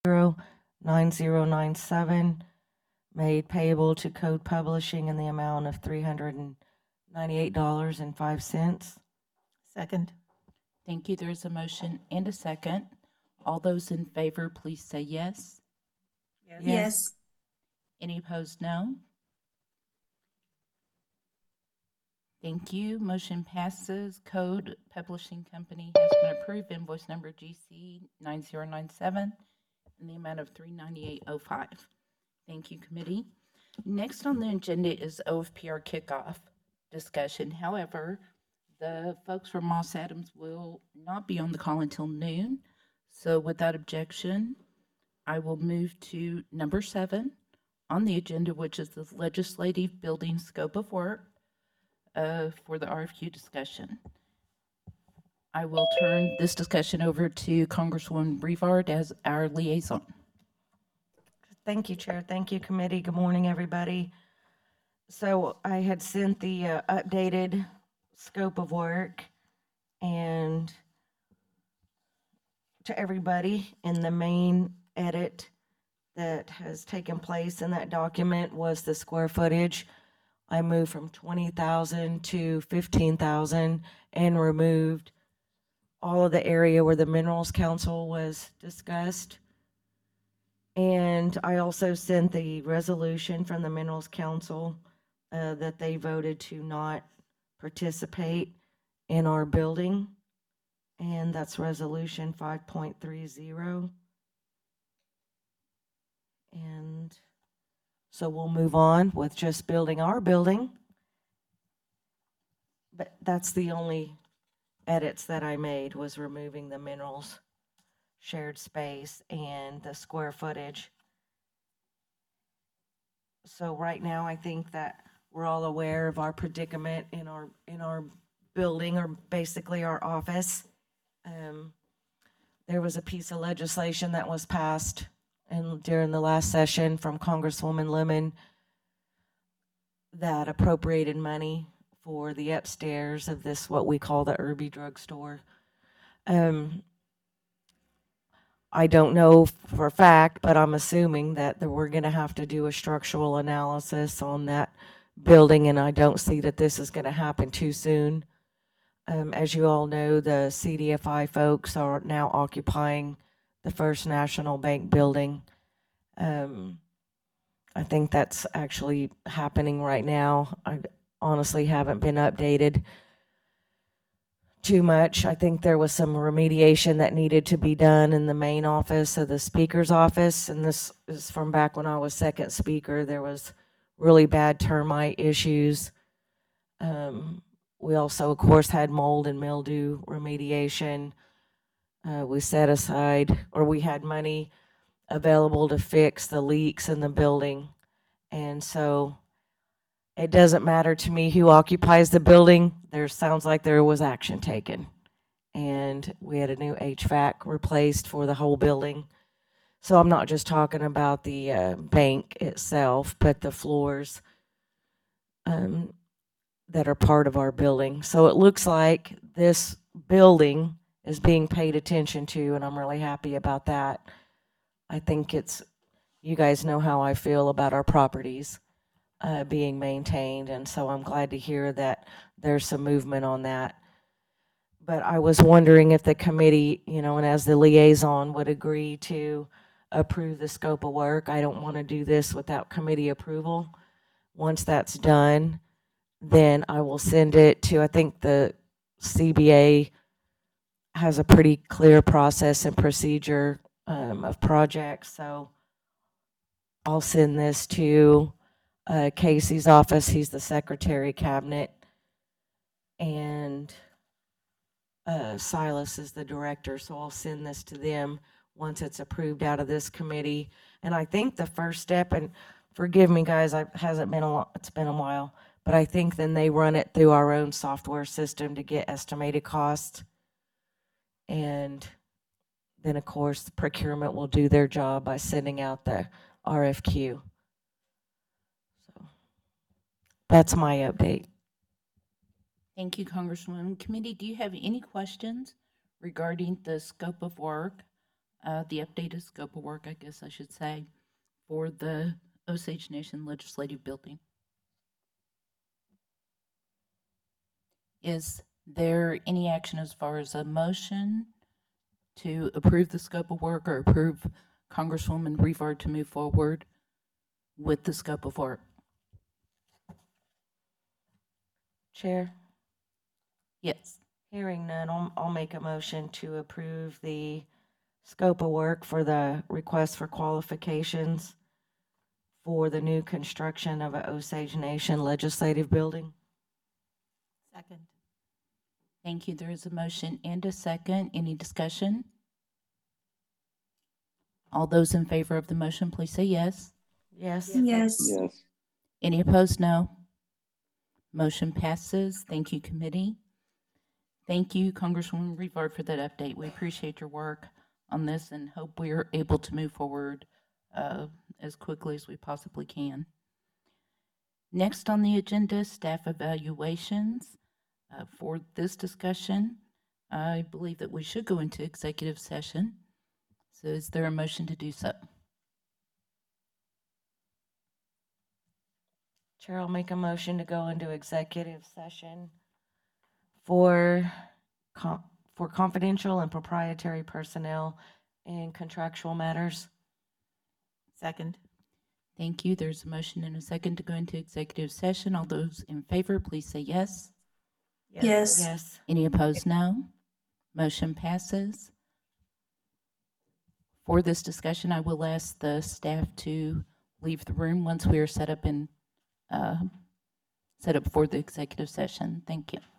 9097, made payable to Code Publishing in the amount of $398.05. Second. Thank you. There is a motion and a second. All those in favor, please say yes. Yes. Any opposed, no. Thank you. Motion passes. Code Publishing Company has been approved. Invoice number GC 9097 in the amount of $398.05. Thank you, committee. Next on the agenda is OFPR kickoff discussion. However, the folks from Moss Adams will not be on the call until noon. So without objection, I will move to number 7 on the agenda, which is the legislative building scope of work for the RFQ discussion. I will turn this discussion over to Congresswoman Brevard as our liaison. Thank you, Chair. Thank you, committee. Good morning, everybody. So I had sent the updated scope of work and to everybody, in the main edit that has taken place in that document was the square footage. I moved from 20,000 to 15,000 and removed all of the area where the Minerals Council was discussed. And I also sent the resolution from the Minerals Council that they voted to not participate in our building. And that's resolution 5.30. And so we'll move on with just building our building. But that's the only edits that I made, was removing the minerals shared space and the square footage. So right now, I think that we're all aware of our predicament in our building, or basically our office. There was a piece of legislation that was passed during the last session from Congresswoman Lemon that appropriated money for the upstairs of this, what we call the Irby drugstore. I don't know for a fact, but I'm assuming that we're going to have to do a structural analysis on that building, and I don't see that this is going to happen too soon. As you all know, the CDFI folks are now occupying the First National Bank building. I think that's actually happening right now. I honestly haven't been updated too much. I think there was some remediation that needed to be done in the main office of the speaker's office, and this is from back when I was second speaker. There was really bad termite issues. We also, of course, had mold and mildew remediation. We set aside, or we had money available to fix the leaks in the building. And so it doesn't matter to me who occupies the building. There sounds like there was action taken. And we had a new HVAC replaced for the whole building. So I'm not just talking about the bank itself, but the floors that are part of our building. So it looks like this building is being paid attention to, and I'm really happy about that. I think you guys know how I feel about our properties being maintained, and so I'm glad to hear that there's some movement on that. But I was wondering if the committee, and as the liaison, would agree to approve the scope of work. I don't want to do this without committee approval. Once that's done, then I will send it to, I think the CBA has a pretty clear process and procedure of projects. So I'll send this to Casey's office. He's the secretary cabinet. And Silas is the director. So I'll send this to them once it's approved out of this committee. And I think the first step, and forgive me guys, it's been a while, but I think then they run it through our own software system to get estimated costs. And then, of course, the procurement will do their job by sending out the RFQ. So that's my update. Thank you, Congresswoman. Committee, do you have any questions regarding the scope of work the updated scope of work, I guess I should say, for the Osage Nation Legislative Building. Is there any action as far as a motion to approve the scope of work or approve Congresswoman Rivard to move forward with the scope of work? Chair, Yes. hearing none, I'll make a motion to approve the scope of work for the request for qualifications for the new construction of a Osage Nation Legislative Building. Second. Thank you. There is a motion and a second. Any discussion? All those in favor of the motion, please say yes. Yes? Yes. Yes. Any opposed, no. Motion passes. Thank you, committee. Thank you, Congresswoman Rivard, for that update. We appreciate your work on this and hope we are able to move forward as quickly as we possibly can. Next on the agenda, staff evaluations. For this discussion, I believe that we should go into executive session. So is there a motion to do so? Chair, I'll make a motion to go into executive session for confidential and proprietary personnel and contractual matters. Second. Thank you. There's a motion and a second to go into executive session. All those in favor, please say yes. Yes. Yes. Any opposed, no. Motion passes. For this discussion, I will ask the staff to leave the room once we are set up for the executive session. Thank you.